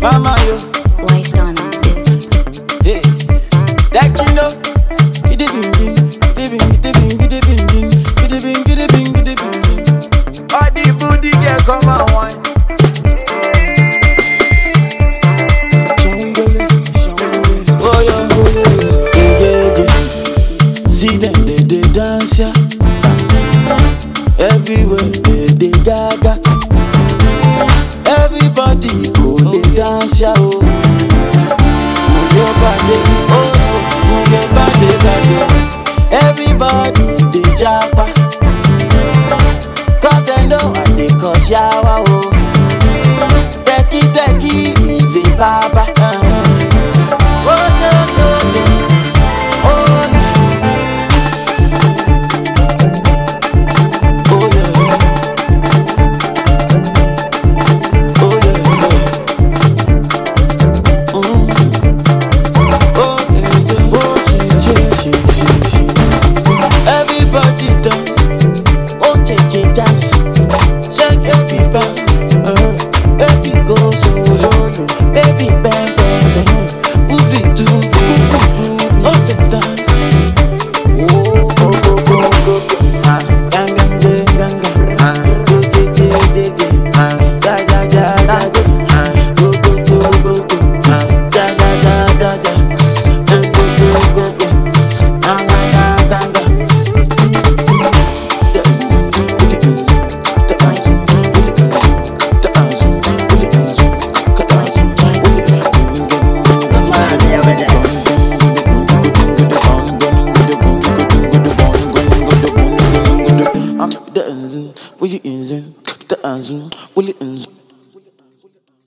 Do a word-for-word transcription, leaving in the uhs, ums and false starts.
Mama yo, Wise gone on this. hey, that you know, get it bing, get it bing, get it bing, get it bing, get it bing, get it bing, get it bing. All the booty girl come and wine. Shambole, shambole, oh yeah, yeah, yeah, yeah. See them they they dance ya, everywhere they they gaga. Everybody go they dance ya oh. Move your body, oh, move your body, body. Everybody they japa, cause they know what they cause yawa oh. Teki teki is a baba. Oh no no no, oh yeah, oh yeah, oh yeah, oh. Oh, yeah, oh, she, she, she, she, she. Everybody dance, oh, J J dance, shake your people, uh, baby go so solo, baby bang bang bang, move it to move, oh, say dance, oh, go go go go go, ah, gang gang gang gang gang, ah, go J J J J, ah, ja ja ja ja ja, ah, go go go go go, ah, ja ja ja ja ja, go go go go go, ah, gang gang gang gang. Will you